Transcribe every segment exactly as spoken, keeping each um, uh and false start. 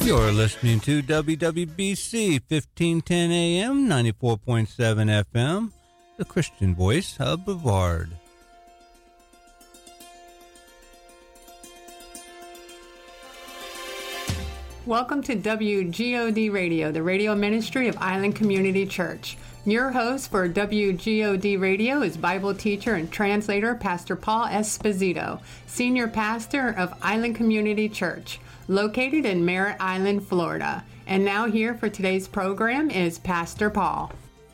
You're listening to W W B C fifteen ten A M, ninety-four point seven F M, the Christian voice of Brevard. Welcome to W G O D Radio, the radio ministry of Island Community Church. Your host for W G O D Radio is Bible teacher and translator Pastor Paul Esposito, senior pastor of Island Community Church, located in Merritt Island, Florida. And now here for today's program is Pastor Paul.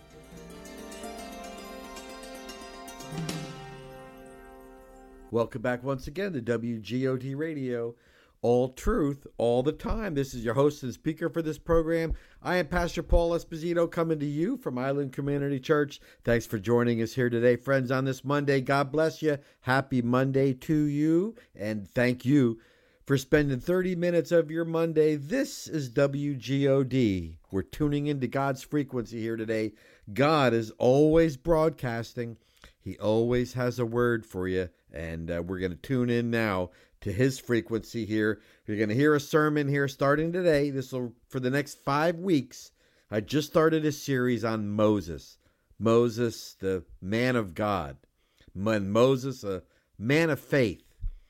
Welcome back once again to W G O D Radio. All truth, all the time. This is your host and speaker for this program. I am Pastor Paul Esposito, coming to you from Island Community Church. Thanks for joining us here today, friends, on this Monday. God bless you. Happy Monday to you, and thank you for spending thirty minutes of your Monday. This is W G O D. We're tuning into God's frequency here today. God is always broadcasting. He always has a word for you, and uh, we're going to tune in now to his frequency here. You're going to hear a sermon here starting today. This will, for the next five weeks, I just started a series on Moses. Moses, the man of God. And Moses, a man of faith.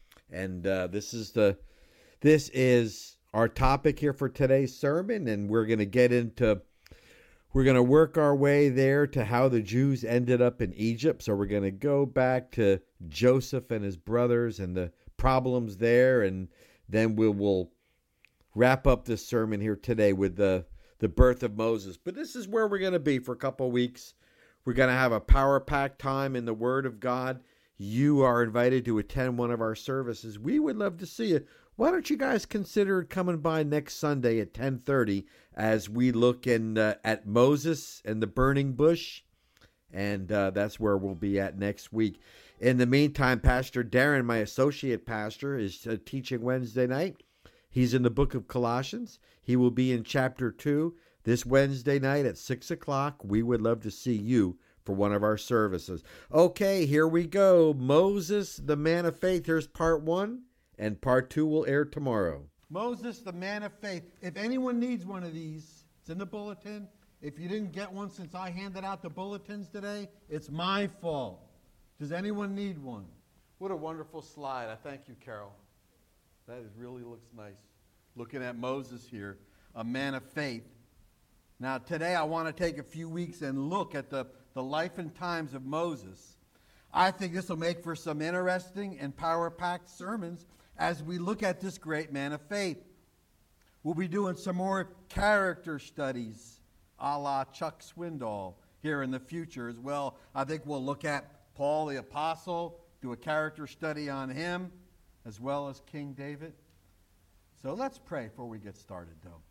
And uh, this is the, this is our topic here for today's sermon, and we're going to get into, we're going to work our way there to how the Jews ended up in Egypt. So we're going to go back to Joseph and his brothers and the problems there, and then we will wrap up this sermon here today with the the birth of Moses. But this is where we're going to be for a couple of weeks. We're going to have a power-packed time in the Word of God. You are invited to attend one of our services. We would love to see you. Why don't you guys consider coming by next Sunday at ten thirty as we look in uh, at Moses and the burning bush, and uh, that's where we'll be at next week. In the meantime, Pastor Darren, my associate pastor, is uh, teaching Wednesday night. He's in the book of Colossians. He will be in chapter two this Wednesday night at six o'clock. We would love to see you for one of our services. Okay, here we go. Moses, the man of faith. Here's part one, and part two will air tomorrow. Moses, the man of faith. If anyone needs one of these, it's in the bulletin. If you didn't get one since I handed out the bulletins today, it's my fault. Does anyone need one? What a wonderful slide. I thank you, Carol. That is, really looks nice. Looking at Moses here, a man of faith. Now, today I want to take a few weeks and look at the, the life and times of Moses. I think this will make for some interesting and power-packed sermons as we look at this great man of faith. We'll be doing some more character studies, a la Chuck Swindoll, here in the future as well. I think we'll look at Paul the Apostle, do a character study on him, as well as King David. So let's pray before we get started, though.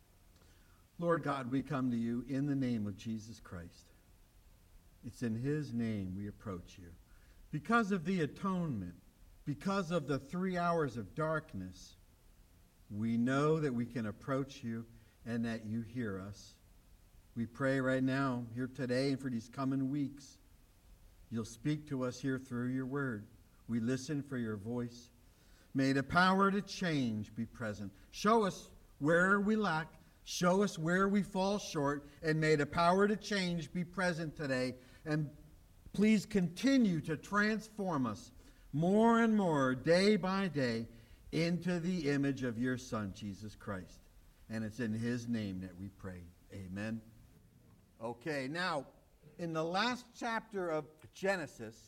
Lord God, we come to you in the name of Jesus Christ. It's in his name we approach you. Because of the atonement, because of the three hours of darkness, we know that we can approach you and that you hear us. We pray right now, here today, and for these coming weeks, you'll speak to us here through your word. We listen for your voice. May the power to change be present. Show us where we lack. Show us where we fall short. And may the power to change be present today. And please continue to transform us more and more, day by day, into the image of your Son, Jesus Christ. And it's in his name that we pray. Amen. Okay, now, in the last chapter of Genesis,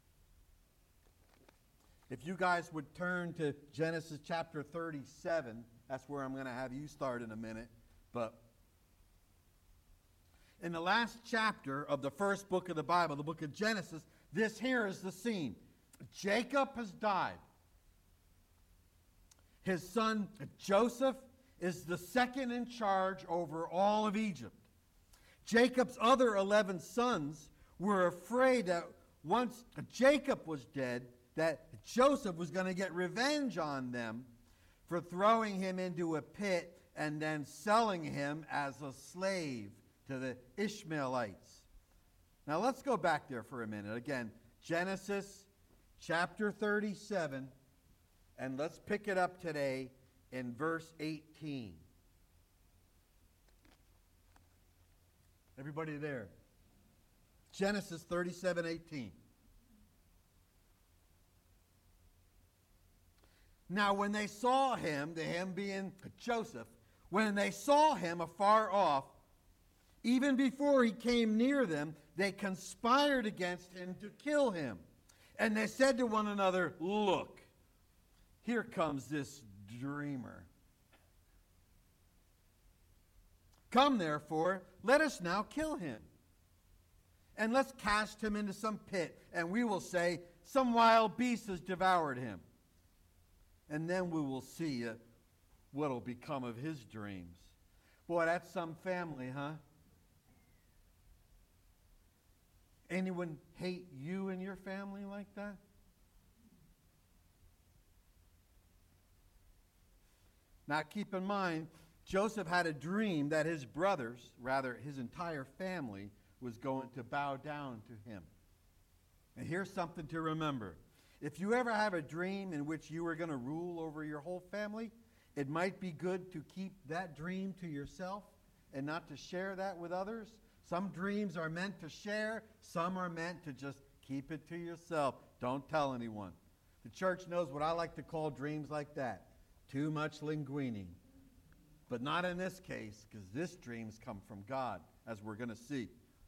if you guys would turn to Genesis chapter thirty-seven, that's where I'm going to have you start in a minute. But in the last chapter of the first book of the Bible, the book of Genesis, this here is the scene. Jacob has died. His son Joseph is the second in charge over all of Egypt. Jacob's other eleven sons were afraid that once Jacob was dead, that Joseph was going to get revenge on them for throwing him into a pit and then selling him as a slave to the Ishmaelites. Now let's go back there for a minute. Again, Genesis chapter thirty-seven, and let's pick it up today in verse eighteen. Everybody there? Genesis thirty-seven eighteen. Now when they saw him, the him being Joseph, when they saw him afar off, even before he came near them, they conspired against him to kill him. And they said to one another, look, here comes this dreamer. Come, therefore, let us now kill him. And let's cast him into some pit, and we will say, some wild beast has devoured him. And then we will see uh, what will become of his dreams. Boy, that's some family, huh? Anyone hate you and your family like that? Now keep in mind, Joseph had a dream that his brothers, rather his entire family, was going to bow down to him. And here's something to remember. If you ever have a dream in which you are going to rule over your whole family, it might be good to keep that dream to yourself and not to share that with others. Some dreams are meant to share. Some are meant to just keep it to yourself. Don't tell anyone. The church knows what I like to call dreams like that. Too much linguining. But not in this case, because this dream's come from God, as we're going to see.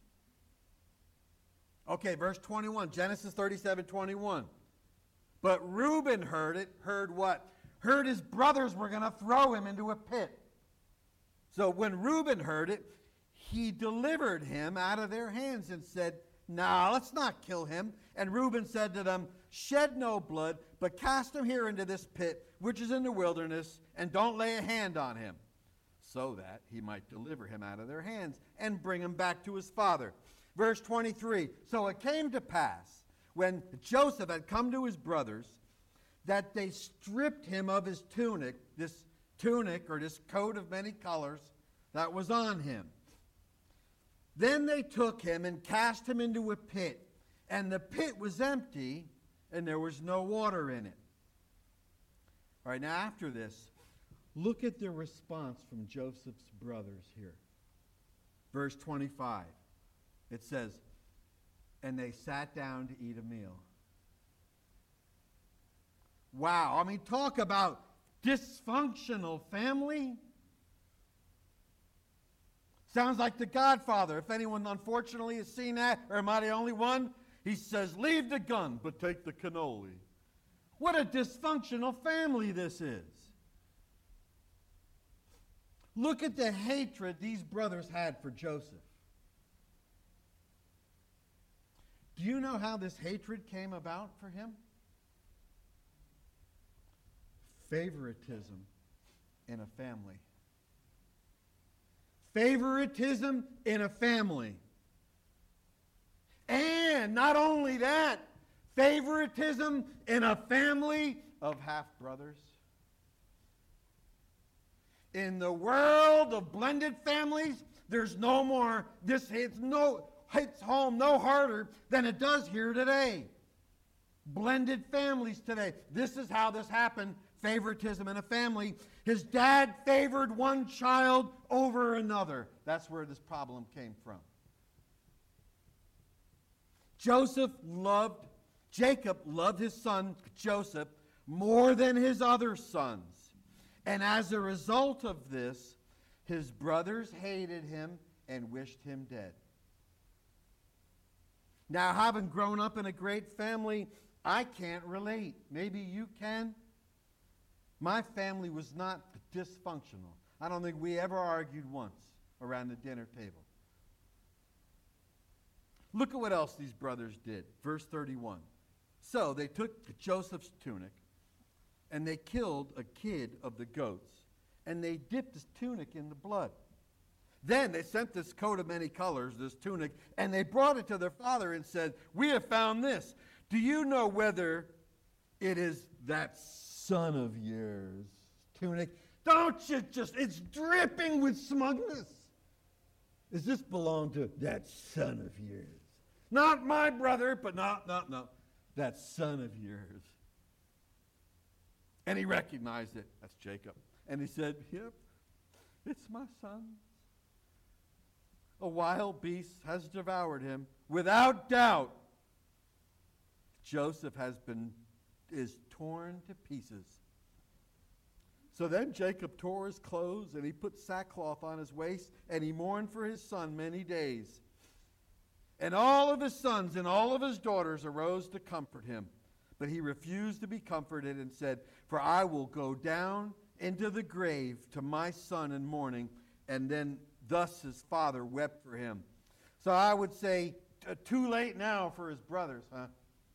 Okay, verse twenty-one, Genesis thirty-seven twenty-one. But Reuben heard it. Heard what? Heard his brothers were going to throw him into a pit. So when Reuben heard it, he delivered him out of their hands and said, "Now, let's not kill him." And Reuben said to them, "Shed no blood, but cast him here into this pit, which is in the wilderness, and don't lay a hand on him, so that he might deliver him out of their hands and bring him back to his father." Verse twenty-three, so it came to pass, when Joseph had come to his brothers, that they stripped him of his tunic, this tunic or this coat of many colors that was on him. Then they took him and cast him into a pit, and the pit was empty, and there was no water in it. All right, now after this, look at the response from Joseph's brothers here. Verse twenty-five, it says, and they sat down to eat a meal. Wow, I mean, talk about dysfunctional family. Sounds like The Godfather. If anyone unfortunately has seen that, or am I the only one? He says, leave the gun, but take the cannoli. What a dysfunctional family this is. Look at the hatred these brothers had for Joseph. Do you know how this hatred came about for him? Favoritism in a family. Favoritism in a family. And not only that, favoritism in a family of half-brothers. In the world of blended families, there's no more, this hits, no, hits home no harder than it does here today. Blended families today. This is how this happened. Favoritism in a family. His dad favored one child over another. That's where this problem came from. Joseph loved, Jacob loved his son Joseph more than his other sons. And as a result of this, his brothers hated him and wished him dead. Now, having grown up in a great family, I can't relate. Maybe you can. My family was not dysfunctional. I don't think we ever argued once around the dinner table. Look at what else these brothers did. Verse thirty-one. So they took Joseph's tunic, and they killed a kid of the goats, and they dipped his tunic in the blood. Then they sent this coat of many colors, this tunic, and they brought it to their father and said, "We have found this. Do you know whether it is that son of yours tunic?" Don't you just, it's dripping with smugness. Does this belong to that son of yours? Not my brother, but not, not, no, that son of yours. And he recognized it. That's Jacob. And he said, "Yep, it's my son." a wild beast has devoured him. Without doubt, Joseph has been is torn to pieces. So then Jacob tore his clothes, and he put sackcloth on his waist, and he mourned for his son many days. And all of his sons and all of his daughters arose to comfort him. But he refused to be comforted and said, "For I will go down into the grave to my son in mourning." And then thus his father wept for him. So I would say, t- too late now for his brothers, huh?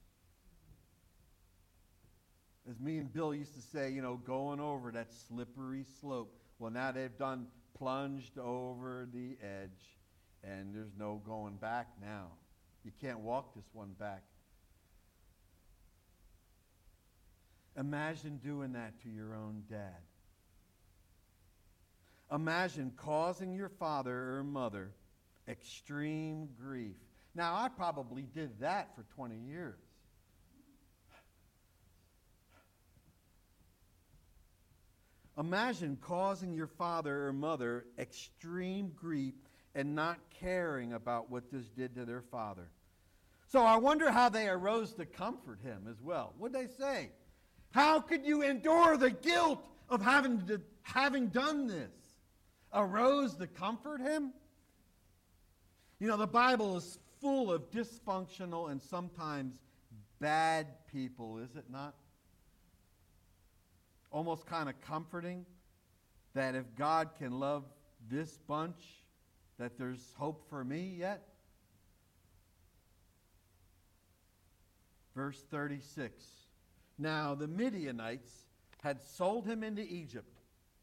As me and Bill used to say, you know, going over that slippery slope. Well, now they've done plunged over the edge, and there's no going back now. You can't walk this one back. Imagine doing that to your own dad. Imagine causing your father or mother extreme grief. Now, I probably did that for twenty years. Imagine causing your father or mother extreme grief and not caring about what this did to their father. So I wonder how they arose to comfort him as well. What did they say? How could you endure the guilt of having, to, having done this? Arose to comfort him? You know, the Bible is full of dysfunctional and sometimes bad people, is it not? Almost kind of comforting that if God can love this bunch, that there's hope for me yet. Verse thirty-six. Now the Midianites had sold him into Egypt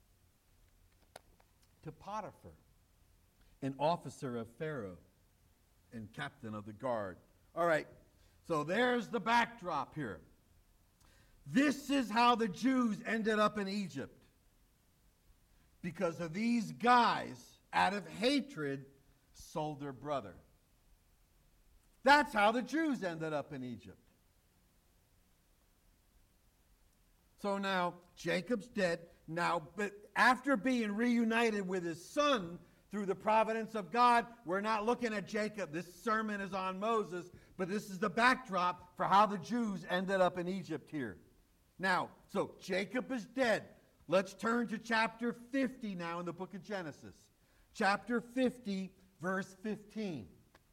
to Potiphar, an officer of Pharaoh and captain of the guard. All right, so there's the backdrop here. This is how the Jews ended up in Egypt. Because of these guys, out of hatred, sold their brother. That's how the Jews ended up in Egypt. So now, Jacob's dead. Now, but after being reunited with his son through the providence of God, we're not looking at Jacob. This sermon is on Moses, but this is the backdrop for how the Jews ended up in Egypt here. Now, so Jacob is dead. Let's turn to chapter fifty now in the book of Genesis. Chapter fifty, verse fifteen.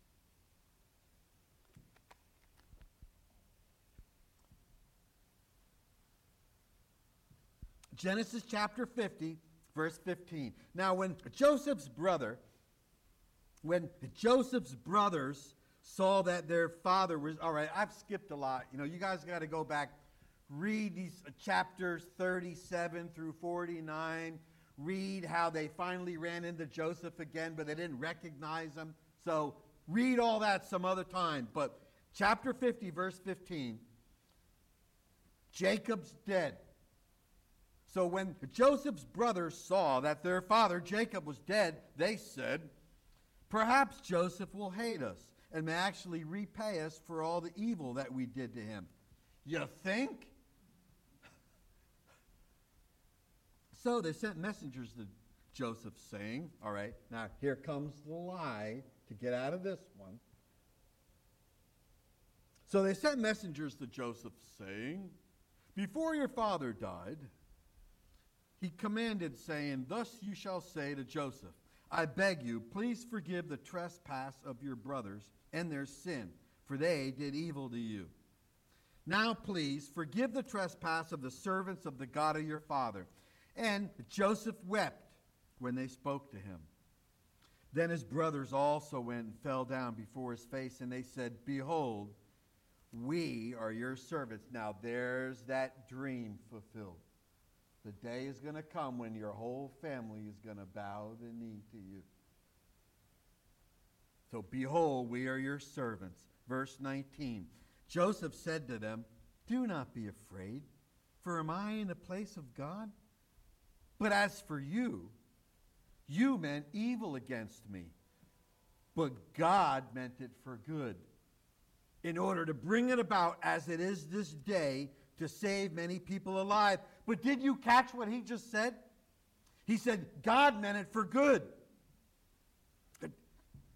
Genesis chapter fifty, verse fifteen. Now, when Joseph's brother, when Joseph's brothers saw that their father was, all right, I've skipped a lot. You know, you guys got to go back. Read these chapters thirty-seven through forty-nine. Read how they finally ran into Joseph again, but they didn't recognize him. So read all that some other time. But chapter fifty, verse fifteen. Jacob's dead. So when Joseph's brothers saw that their father Jacob was dead, they said, "Perhaps Joseph will hate us and may actually repay us for all the evil that we did to him." You think? So they sent messengers to Joseph saying, all right, now here comes the lie to get out of this one. So they sent messengers to Joseph saying, "Before your father died, he commanded, saying, 'Thus you shall say to Joseph, I beg you, please forgive the trespass of your brothers and their sin, for they did evil to you. Now please forgive the trespass of the servants of the God of your father.' And Joseph wept when they spoke to him. Then his brothers also went and fell down before his face, and they said, 'Behold, we are your servants.'" Now there's that dream fulfilled. The day is going to come when your whole family is going to bow the knee to you. So, "Behold, we are your servants." Verse nineteen. Joseph said to them, "Do not be afraid, for am I in the place of God? But as for you, you meant evil against me, but God meant it for good, in order to bring it about as it is this day, to save many people alive." But did you catch what he just said? He said, God meant it for good.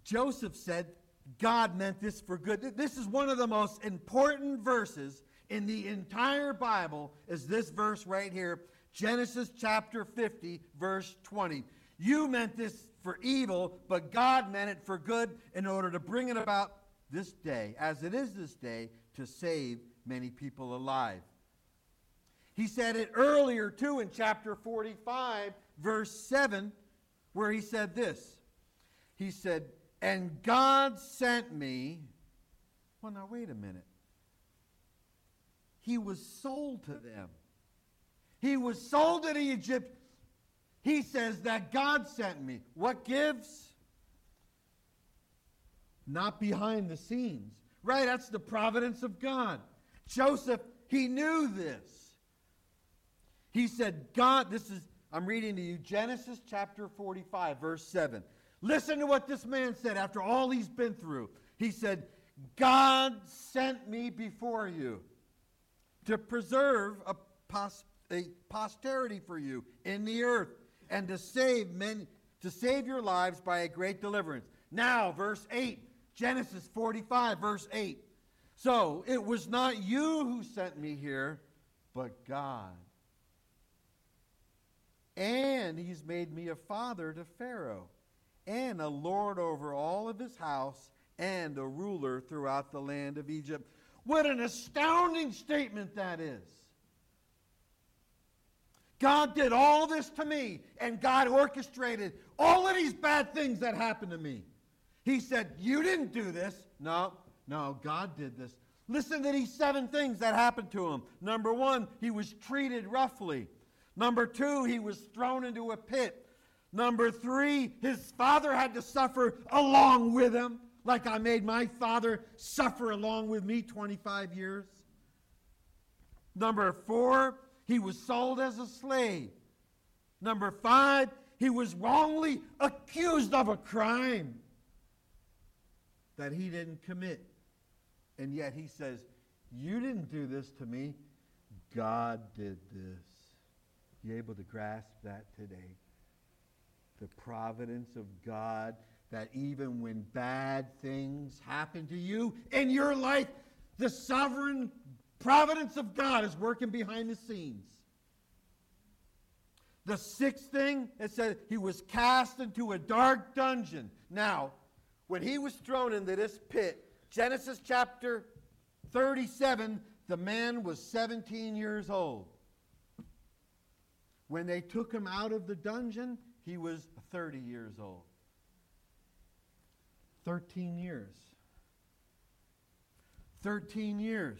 Joseph said God meant this for good. This is one of the most important verses in the entire Bible, is this verse right here, Genesis chapter fifty, verse twenty. You meant this for evil, but God meant it for good in order to bring it about this day, as it is this day, to save many people alive. He said it earlier, too, in chapter forty-five, verse seven, where he said this. He said, and God sent me. Well, now, wait a minute. He was sold to them. He was sold to the Egyptians. He says that God sent me. What gives? Not behind the scenes. Right, that's the providence of God. Joseph, he knew this. He said, God, this is, I'm reading to you, Genesis chapter forty-five, verse seven. Listen to what this man said after all he's been through. He said, God sent me before you to preserve a, pos- a posterity for you in the earth, and to save men, to save your lives by a great deliverance. Now, verse eight, Genesis forty-five, verse eight. So, it was not you who sent me here, but God. And he's made me a father to Pharaoh, and a lord over all of his house, and a ruler throughout the land of Egypt. What an astounding statement that is. God did all this to me, and God orchestrated all of these bad things that happened to me. He said, you didn't do this. No, no, God did this. Listen to these seven things that happened to him. Number one, he was treated roughly. Number two, he was thrown into a pit. Number three, his father had to suffer along with him, like I made my father suffer along with me twenty-five years. Number four, he was sold as a slave. Number five, he was wrongly accused of a crime that he didn't commit. And yet he says, you didn't do this to me. God did this. You able to grasp that today? The providence of God, that even when bad things happen to you in your life, the sovereign providence of God is working behind the scenes. The sixth thing, it says he was cast into a dark dungeon. Now, when he was thrown into this pit, Genesis chapter thirty-seven, the man was seventeen years old. When they took him out of the dungeon, he was thirty years old. Thirteen years. Thirteen years.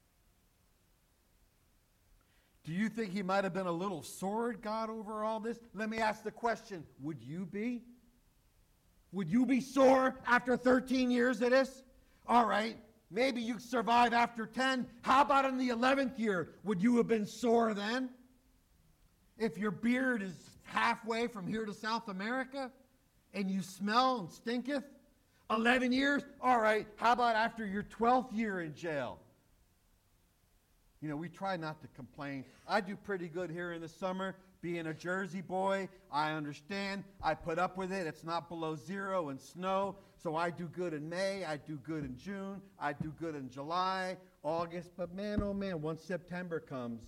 Do you think he might have been a little sore at God over all this? Let me ask the question, would you be? Would you be sore after thirteen years of this? All right, maybe you survive after ten. How about in the eleventh year? Would you have been sore then? If your beard is halfway from here to South America and you smell and stinketh, eleven years? All right, how about after your twelfth year in jail? You know, we try not to complain. I do pretty good here in the summer. Being a Jersey boy, I understand. I put up with it. It's not below zero and snow. So I do good in May. I do good in June. I do good in July, August. But man, oh man, once September comes,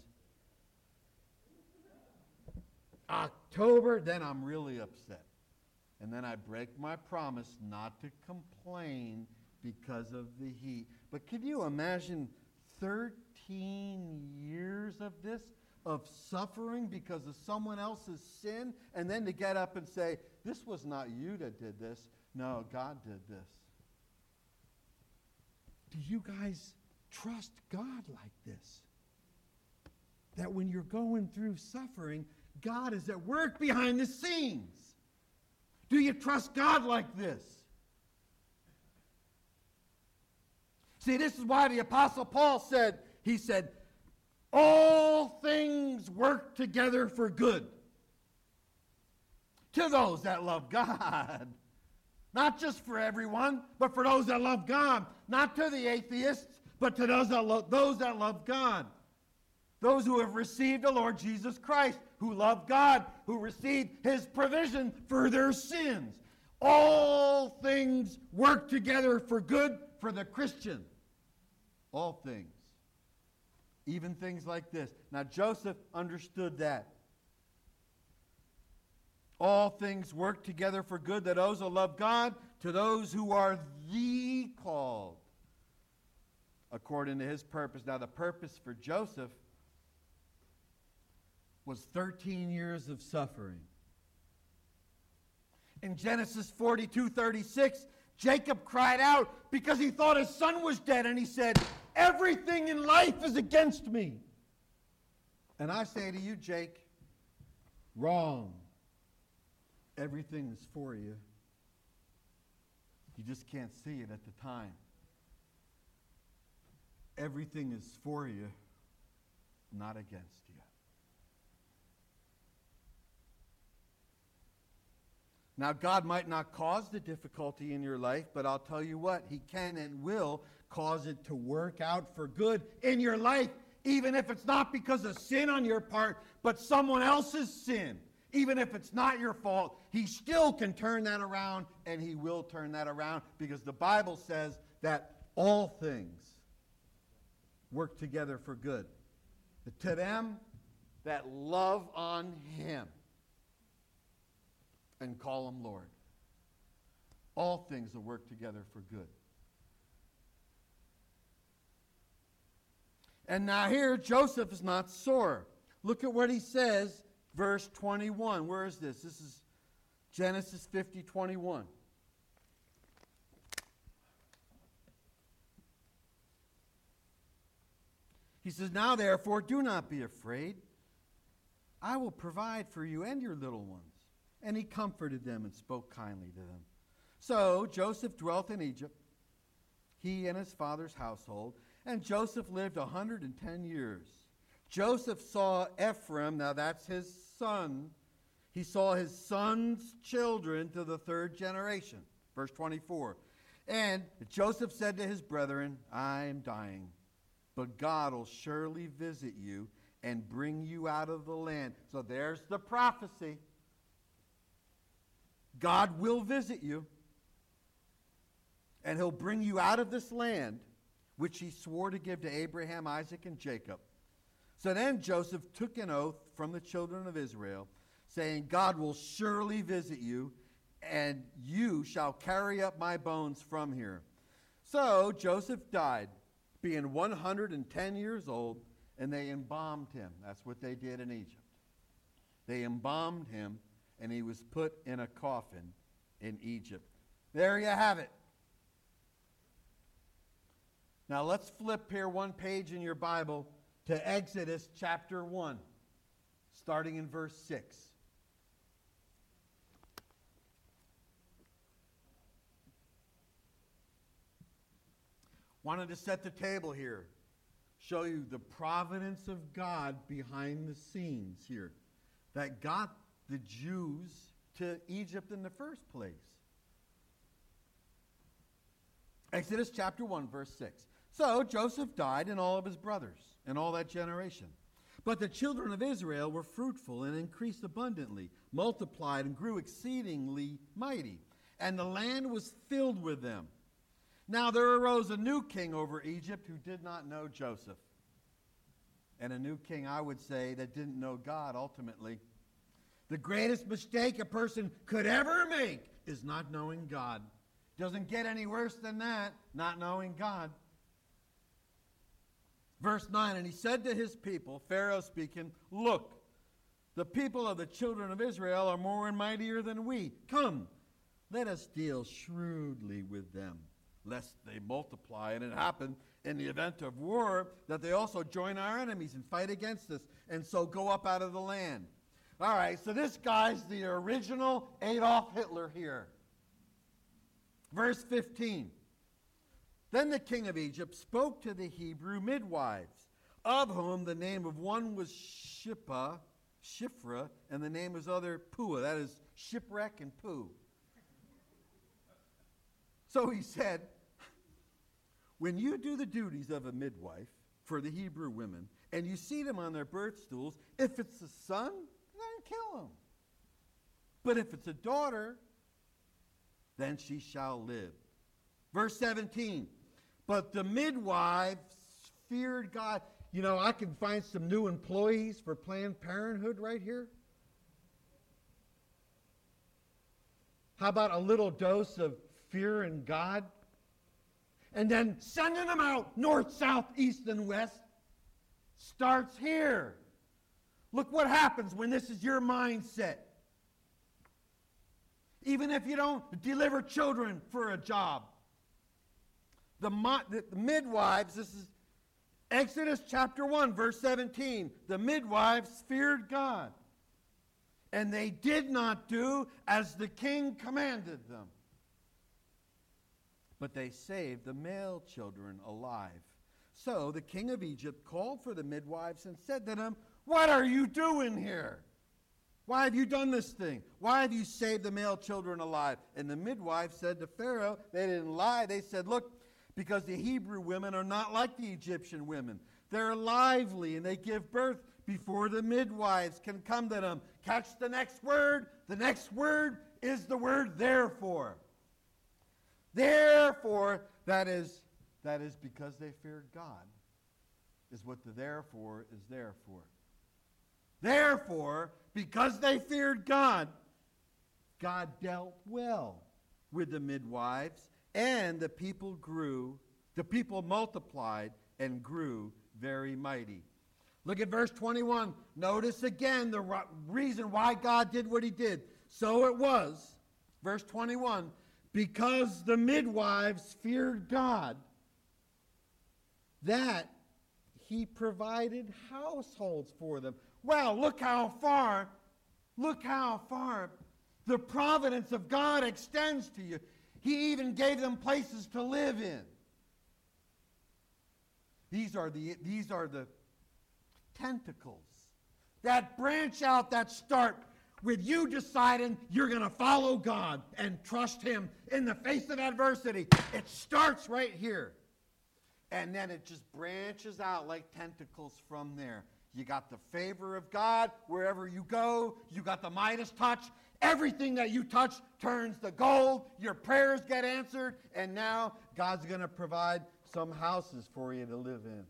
October, then I'm really upset. And then I break my promise not to complain because of the heat. But can you imagine thirteen years of this, of suffering because of someone else's sin, and then to get up and say, this was not you that did this. No, God did this. Do you guys trust God like this? That when you're going through suffering, God is at work behind the scenes. Do you trust God like this? See, this is why the Apostle Paul said, he said, all things work together for good to those that love God. Not just for everyone, but for those that love God. Not to the atheists, but to those that, lo- those that love God. Those who have received the Lord Jesus Christ, who love God, who received his provision for their sins. all things work together for good for the Christian. All things. Even things like this. Now, Joseph understood that. All things work together for good to those who love God, to those who are the called, according to his purpose. Now, the purpose for Joseph was thirteen years of suffering. In Genesis forty-two thirty-six, Jacob cried out because he thought his son was dead, and he said, everything in life is against me. And I say to you, Jake, wrong. Everything is for you. You just can't see it at the time. Everything is for you, not against you. Now, God might not cause the difficulty in your life, but I'll tell you what, he can and will cause it to work out for good in your life, even if it's not because of sin on your part, but someone else's sin. Even if it's not your fault, he still can turn that around, and he will turn that around, because the Bible says that all things work together for good to them that love on him and call him Lord. All things will work together for good. And now here, Joseph is not sore. Look at what he says, verse twenty-one. Where is this? This is Genesis fifty twenty-one. He says, now therefore, do not be afraid. I will provide for you and your little ones. And he comforted them and spoke kindly to them. So Joseph dwelt in Egypt, he and his father's household, and Joseph lived a hundred and ten years. Joseph saw Ephraim, now that's his son. He saw his son's children to the third generation. Verse twenty-four. And Joseph said to his brethren, I am dying, but God will surely visit you and bring you out of the land. So there's the prophecy. God will visit you, and he'll bring you out of this land, which he swore to give to Abraham, Isaac, and Jacob. So then Joseph took an oath from the children of Israel, saying, God will surely visit you, and you shall carry up my bones from here. So Joseph died, being one hundred and ten years old, and they embalmed him. That's what they did in Egypt. They embalmed him, and he was put in a coffin in Egypt. There you have it. Now let's flip here one page in your Bible to Exodus chapter one, starting in verse six. Wanted to set the table here, show you the providence of God behind the scenes here, that got the Jews to Egypt in the first place. Exodus chapter one, verse six. So Joseph died, and all of his brothers, and all that generation. But the children of Israel were fruitful and increased abundantly, multiplied and grew exceedingly mighty, and the land was filled with them. Now there arose a new king over Egypt who did not know Joseph. And a new king, I would say, that didn't know God ultimately. The greatest mistake a person could ever make is not knowing God. Doesn't get any worse than that, not knowing God. Verse nine, and he said to his people, Pharaoh speaking, look, the people of the children of Israel are more and mightier than we. Come, let us deal shrewdly with them, lest they multiply. And it happened in the event of war that they also join our enemies and fight against us, and so go up out of the land. All right, so this guy's the original Adolf Hitler here. Verse fifteen. Then the king of Egypt spoke to the Hebrew midwives, of whom the name of one was Shippa, Shiphrah, and the name of his other Puah. That is shipwreck and poo. So he said, when you do the duties of a midwife for the Hebrew women, and you see them on their birth stools, if it's a son, then kill him. But if it's a daughter, then she shall live. Verse seventeen, but the midwives feared God. You know, I can find some new employees for Planned Parenthood right here. How about a little dose of fear in God? And then sending them out north, south, east, and west starts here. Look what happens when this is your mindset. Even if you don't deliver children for a job. The, the, the midwives, this is Exodus chapter one, verse seventeen. The midwives feared God, and they did not do as the king commanded them. But they saved the male children alive. So the king of Egypt called for the midwives and said to them, what are you doing here? Why have you done this thing? Why have you saved the male children alive? And the midwives said to Pharaoh, they didn't lie. They said, look, because the Hebrew women are not like the Egyptian women. They're lively and they give birth before the midwives can come to them. Catch the next word. The next word is the word therefore. Therefore, that is, that is because they feared God, is what the therefore is there for. Therefore, because they feared God, God dealt well with the midwives, and the people grew, the people multiplied and grew very mighty. Look at verse twenty-one. Notice again the reason why God did what he did. So it was, verse twenty-one, because the midwives feared God, that he provided households for them. Well, look how far, look how far the providence of God extends to you. He even gave them places to live in. These are the, these are the tentacles that branch out, that start with you deciding you're going to follow God and trust him in the face of adversity. It starts right here. And then it just branches out like tentacles from there. You got the favor of God wherever you go. You got the Midas touch. Everything that you touch turns to gold. Your prayers get answered. And now God's going to provide some houses for you to live in.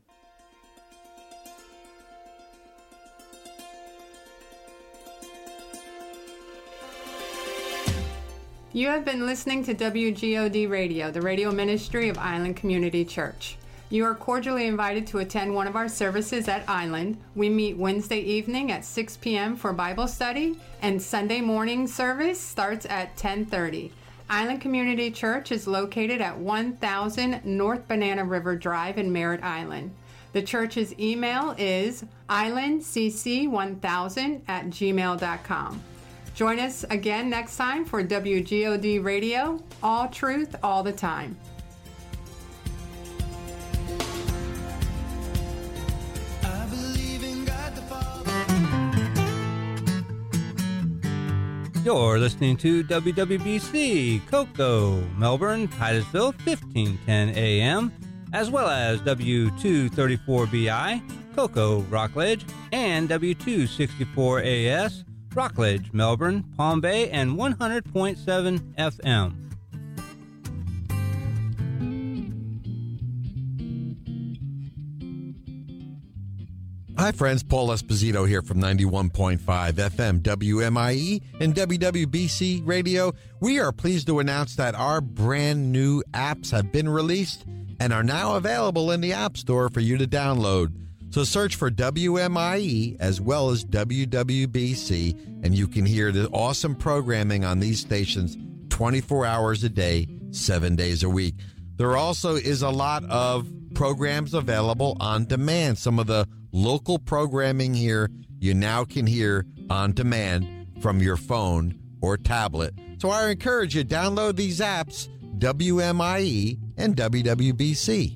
You have been listening to W G O D Radio, the radio ministry of Island Community Church. You are cordially invited to attend one of our services at Island. We meet Wednesday evening at six p.m. for Bible study, and Sunday morning service starts at ten thirty. Island Community Church is located at one thousand North Banana River Drive in Merritt Island. The church's email is island c c one thousand at gmail dot com. Join us again next time for W G O D Radio, all truth, all the time. You're listening to W W B C, Cocoa, Melbourne, Titusville, fifteen ten A M, as well as W two thirty-four B I, Cocoa, Rockledge, and W two sixty-four A S, Rockledge, Melbourne, Palm Bay, and one hundred point seven F M. Hi friends, Paul Esposito here from ninety-one point five F M W M I E and W W B C Radio. We are pleased to announce that our brand new apps have been released and are now available in the App Store for you to download. So search for W M I E as well as W W B C, and you can hear the awesome programming on these stations twenty-four hours a day, seven days a week. There also is a lot of programs available on demand. Some of the local programming here you now can hear on demand from your phone or tablet. So I encourage you, download these apps, W M I E and W W B C.